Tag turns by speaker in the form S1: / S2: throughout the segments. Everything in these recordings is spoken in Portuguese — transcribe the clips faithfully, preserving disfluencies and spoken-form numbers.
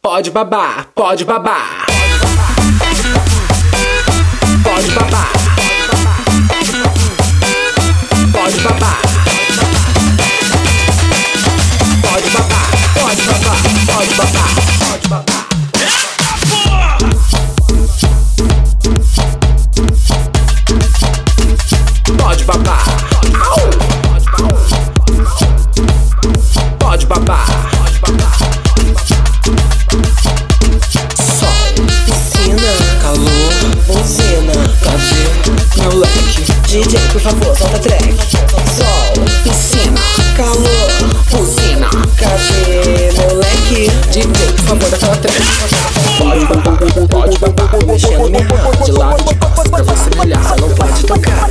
S1: Pode babar, pode babar. Pode babar. Pode babar. Pode babar, pode babar, pode babar, pode babar. Pode babar. Pode babar. Sol, piscina, calor, buzina. Cadê meu leque? D J, por favor, solta track. Sol, piscina, calor, buzina. Cadê meu leque? D J, por favor, dá aquela track. Pode babar, pode babar. Mexendo minha raba de lado de costas pra você brilhar, só não pode tocar.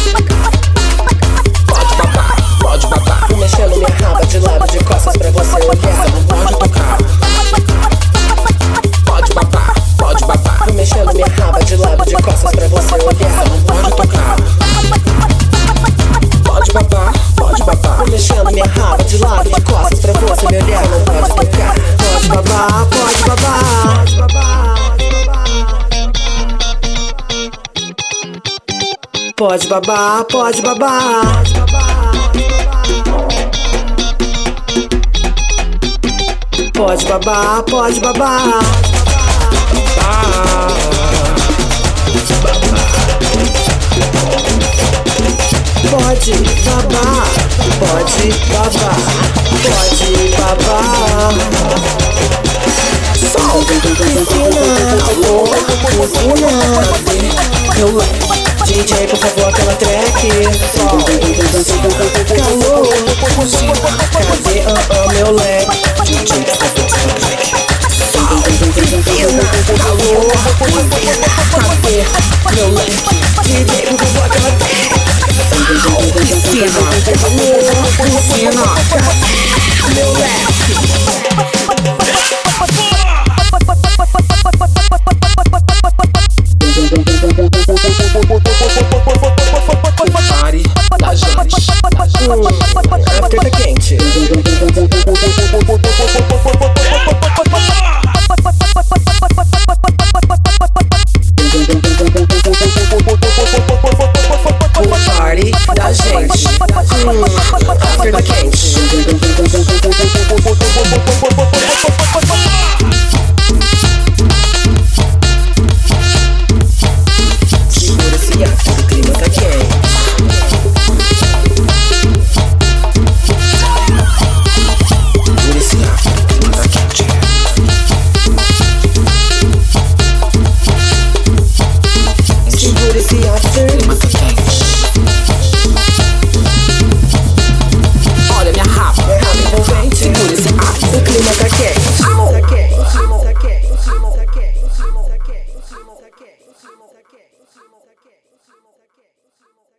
S1: Pode babar, pode babar. Mexendo minha raba de lado de costas pra você olhar, não pode tocar. Pode babar, pode babar. Mexendo minha raba de lado de costas pra você olhar, não pode tocar. Pode babar, pode babar. Mexendo minha raba de lado de costas pra você me olhar, não pode tocar. Pode babar, pode babar. Pode babar, pode babar. Pode babar, pode babar. Ah, pode babar, pode babar, pode babar. Sol, piscina, calor, buzina. Meu D J, por favor, aquela track. Sol, calor, buzina. Cadê uh, uh, meu leque? D J, por favor, aquela track. Sol, piscina, calor, buzina. Cadê meu leque? D J, por favor, aquela track. Sol, piscina, calor, buzina. Cadê meu leque? Pare da gente. Hum, a treta quente. Party da gente. Hum, a treta quente. Segura esse ato, o clima tá quente. Segura esse ato, o clima tá quente. Segura esse ato, o clima tá quente. Olha minha raba, minha raba envolvente. Segura esse ato, o clima tá quente. Tá quente.